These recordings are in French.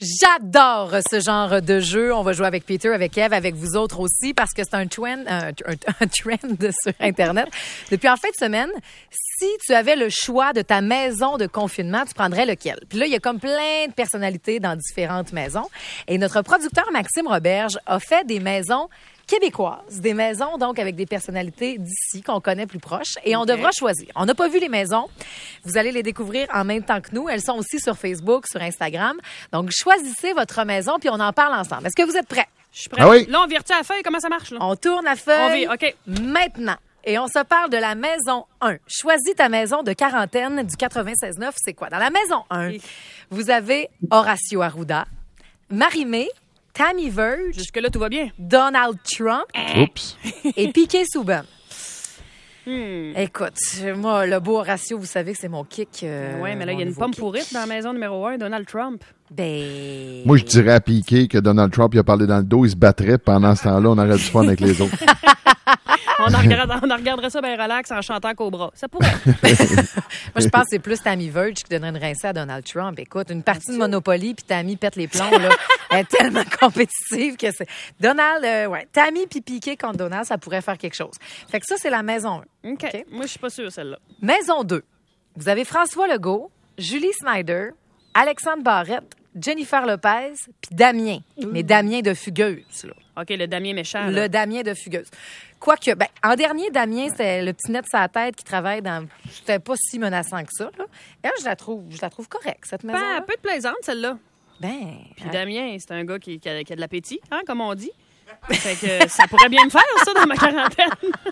J'adore ce genre de jeu. On va jouer avec Peter, avec Eve, avec vous autres aussi, parce que c'est un trend sur Internet. Depuis en fin de semaine, si tu avais le choix de ta maison de confinement, tu prendrais lequel? Puis là, il y a comme plein de personnalités dans différentes maisons. Et notre producteur Maxime Roberge a fait des maisons québécoises, des maisons donc avec des personnalités d'ici qu'on connaît plus proches et on devra choisir. On n'a pas vu les maisons. Vous allez les découvrir en même temps que nous. Elles sont aussi sur Facebook, sur Instagram. Donc, choisissez votre maison puis on en parle ensemble. Est-ce que vous êtes prêts? Je suis prête. Ah oui. Là, on vire-tu à la feuille? Comment ça marche, là? On tourne la feuille. On vire, OK. Maintenant. Et on se parle de la maison 1. Choisis ta maison de quarantaine du 96.9. C'est quoi? Dans la maison 1, vous avez Horacio Arruda, Marie-Mé, Tammy Verge, Jusque-là, tout va bien. Donald Trump Oups. et Piquet Souban. Écoute, moi, le beau Horacio, vous savez que c'est mon kick. Oui, mais là, il y a une pomme pourrite dans la maison numéro 1, Donald Trump. Ben... Moi, je dirais à Piqué que Donald Trump, il a parlé dans le dos, il se battrait. Pendant ce temps-là, on aurait du fun avec les autres. On en regarderait ça bien relax en chantant Cobra. Ça pourrait. Moi, je pense que c'est plus Tammy Verge qui donnerait une rincée à Donald Trump. Écoute, une partie de Monopoly, puis Tammy pète les plombs, là. Elle est tellement compétitive que c'est... Donald, ouais. Tammy puis Piqué contre Donald, ça pourrait faire quelque chose. Fait que ça, c'est la maison 1. OK. Moi, je suis pas sûre, celle-là. Maison 2. Vous avez François Legault, Julie Snyder, Alexandre Barrette, Jennifer Lopez, puis Damien. Mais Damien de Fugueuse, là. OK, le Damien méchant. Le Damien de Fugueuse. Quoique, ben, en dernier, Damien, c'était le petit net sur la tête qui travaille dans... C'était pas si menaçant que ça, là. Elle, je la trouve correcte, cette maison. Ben, elle peut être plaisante, celle-là. Ben... Puis Damien, c'est un gars qui a de l'appétit, hein, comme on dit. Fait que ça pourrait bien me faire, ça, dans ma quarantaine.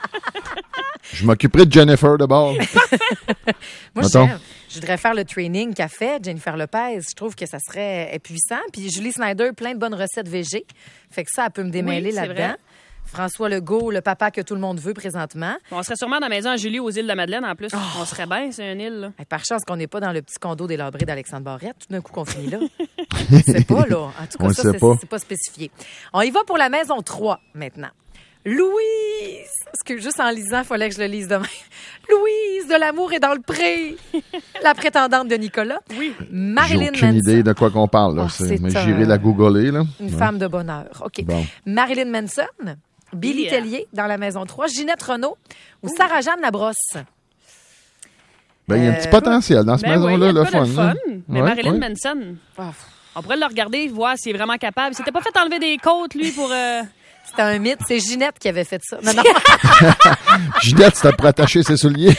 Je m'occuperai de Jennifer de bord. Moi, Attends. je voudrais faire le training qu'a fait Jennifer Lopez. Je trouve que ça serait puissant. Puis Julie Snyder, plein de bonnes recettes végé. Fait que ça, elle peut me démêler Oui, c'est là-dedans. vrai. François Legault, le papa que tout le monde veut présentement. On serait sûrement dans la maison à Julie aux îles de la Madeleine, en plus. On serait bien, c'est une île, là. Hey, par chance qu'on n'est pas dans le petit condo délabré d'Alexandre Barrette. Tout d'un coup qu'on finit là. C'est pas, là. En tout cas, On ça, sait pas. c'est pas spécifié. On y va pour la maison 3, maintenant. Louise! Parce que juste en lisant, il fallait que je le lise demain. Louise de l'amour est dans le pré. La prétendante de Nicolas. Oui. Marilyn J'ai aucune Manson. idée de quoi qu'on parle. Là. Oh, c'est Mais j'irai la googler. Là. Une Ouais. femme de bonheur. OK. Bon. Marilyn Manson, Billy Yeah. Tellier dans la maison 3, Ginette Renault ou Sarah-Jeanne Labrosse. Ben, il y a un petit potentiel dans cette Ben oui, maison-là, il y a le de quoi fun. de là. Mais Ouais, Marilyn ouais. Manson, Oh, on pourrait le regarder, voir s'il est vraiment capable. Il s'était pas fait enlever des côtes, lui, pour... c'était un mythe. C'est Ginette qui avait fait ça. Non, non. Ginette, c'était pour attacher ses souliers.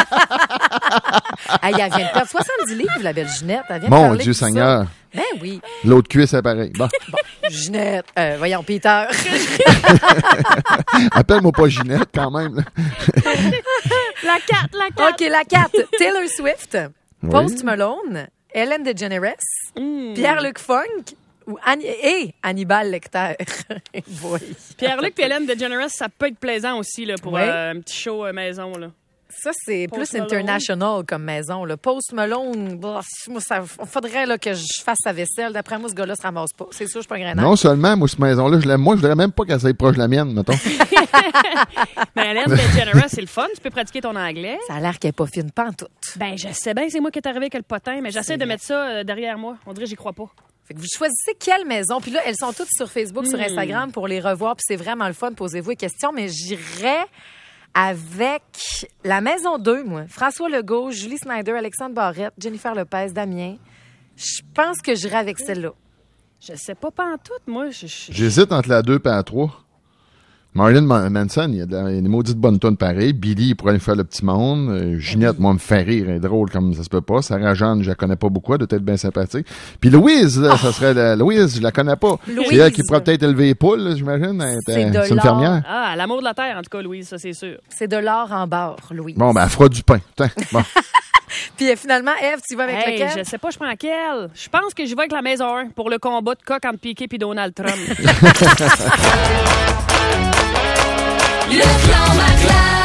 Hey, elle vient de perdre 70 livres, la belle Ginette. Elle vient de Mon parler Dieu de tout ça. Seigneur. Ben oui. L'autre cuisse, c'est pareil. Bon. Ginette. Voyons, Peter. Appelle-moi pas Ginette, quand même. Là. La 4, la 4. OK, la 4. Taylor Swift, Oui. Post Malone, Ellen DeGeneres, Pierre-Luc Funk ou Hannibal Lecter. Boy. Pierre-Luc et Hélène DeGeneres, ça peut être plaisant aussi, là, pour Ouais. un petit show maison, là. Ça, c'est Post plus Malone. international comme maison. Là. Post Malone, bah, moi, ça faudrait là, que je fasse sa vaisselle. D'après moi, ce gars-là se ramasse pas. C'est sûr, je suis pas un grenade. Non seulement, moi, cette maison-là, je l'aime. Moi, je voudrais même pas qu'elle soit proche de la mienne, mettons. Mais Hélène DeGeneres, c'est le fun. Tu peux pratiquer ton anglais. Ça a l'air qu'elle est pas fine, pas en tout. Ben, je sais bien, c'est moi qui est arrivé avec le potin, mais j'essaie de mettre ça derrière moi. On dirait que j'y crois pas. Fait que vous choisissez quelle maison. Puis là, elles sont toutes sur Facebook, sur Instagram pour les revoir. Puis c'est vraiment le fun. Posez-vous des questions. Mais j'irais avec la maison 2, moi. François Legault, Julie Snyder, Alexandre Barrette, Jennifer Lopez, Damien. Je pense que j'irais avec celle-là. Je sais pas en tout, moi. J'hésite entre la 2 et la 3. Marilyn Manson, il y a des maudites bonnes tonnes pareilles. Billy, il pourrait aller faire le petit monde. Ginette, moi, me fait rire. Elle est drôle comme ça se peut pas. Sarah-Jeanne, je la connais pas beaucoup. Elle doit être bien sympathique. Puis Louise, là, ça serait Louise, je la connais pas. Louise. C'est elle qui pourrait peut-être élever les poules, là, j'imagine. C'est de C'est une l'or. fermière. Ah, l'amour de la terre, en tout cas, Louise, ça, c'est sûr. C'est de l'or en barre, Louis. Bon, ben, elle fera du pain. Putain, bon. Puis finalement, Ève, tu vas avec Hey, lequel? je sais pas, je prends laquelle. Je pense que j'y vais avec la maison 1 pour le combat de coq entre Piqué et Donald Trump. Le clan Maclin.